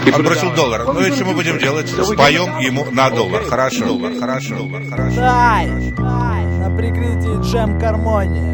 Он бросил доллар. Ну и что мы будем делать? Споем ему на доллар. Хорошо. Дай на прикрытии джем гармонии.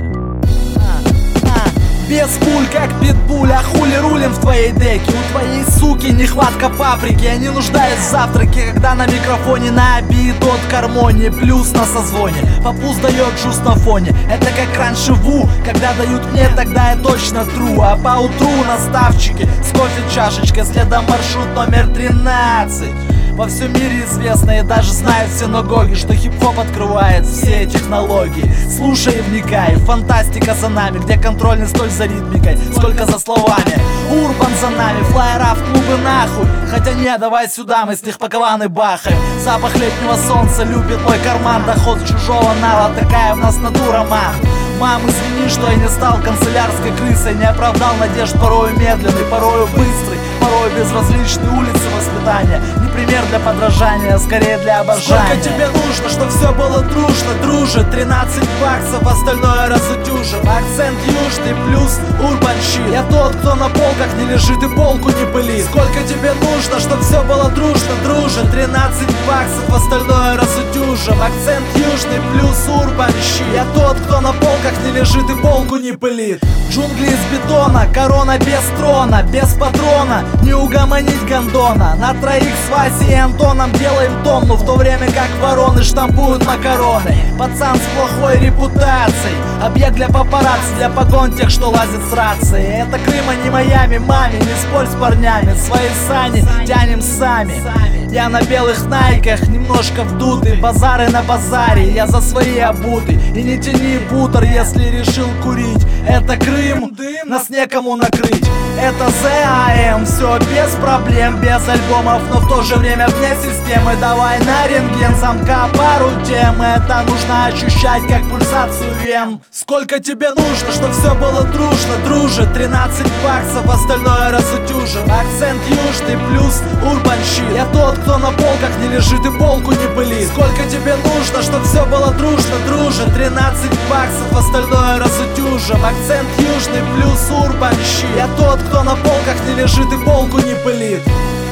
Без пуль, как питбуль, а хули рулим в твоей деке. У твоей суки нехватка паприки, я не нуждаюсь в завтраке, когда на микрофоне на обидот гармонии, плюс на созвоне. Попуз дает джуз на фоне, это как раньше ву, когда дают мне, тогда я точно тру. А поутру наставчики с кофе чашечкой, следом маршрут номер 13. Во всем мире известно и даже знают все ногоги, что хип-хоп открывает все технологии. Слушай и вникай, фантастика за нами, где контроль не столь за ритмикой, сколько за словами. Урбан за нами, флайера в клубы нахуй. Хотя не, давай сюда, мы с них пакованы бахаем. Запах летнего солнца любит мой карман, доход с чужого нала, такая у нас натура, мам. Мам, извини, что я не стал канцелярской крысой, не оправдал надежд, порою медленный, порою быстрый, порою безразличный, улицы воспитания. Не пример для подражания, а скорее для обожания. Сколько тебе нужно, чтоб все было дружно, дружит? 13 баксов, остальное разутюжим. Акцент южный плюс урбан щит. Я тот, кто на полках не лежит и полку не пылит. Сколько тебе нужно, чтоб все было дружно, дружит? 13 баксов, остальное разутюжим. Акцент южный плюс урбан щит. Я тот, кто на полках не лежит и полку не пылит. Джунгли из бетона, корона без трона, без патрона, не угомонить гондона. На троих с Васей и Антоном делаем тонну, в то время как вороны штампуют макароны. Пацан с плохой репутацией, объект для папарацци, для погон тех, что лазят с рацией. Это Крым, а не Майами, маме, не спорь с парнями, свои сани тянем сами. Я на белых найках, немножко вдутый, базары на базаре, я за свои обуты. И не тяни бутер, если решил курить. Это Крым, нас некому накрыть. Это ЗАМ, все без проблем, без альбомов, но в то же время вне системы. Давай на рентген замка пару тем. Это нужно ощущать как пульсацию вен. Сколько тебе нужно, чтоб все было дружно, дружит? 13 баксов, остальное разутюжим. Акцент южный плюс урбан щит. Я тот, кто на полках не лежит и полку не пылит. Сколько тебе нужно, чтоб все было дружно, дружит? 13 баксов, остальное разутюжим. Акцент южный плюс урбан щит. Я тот, кто на полках не лежит и полку не пылит.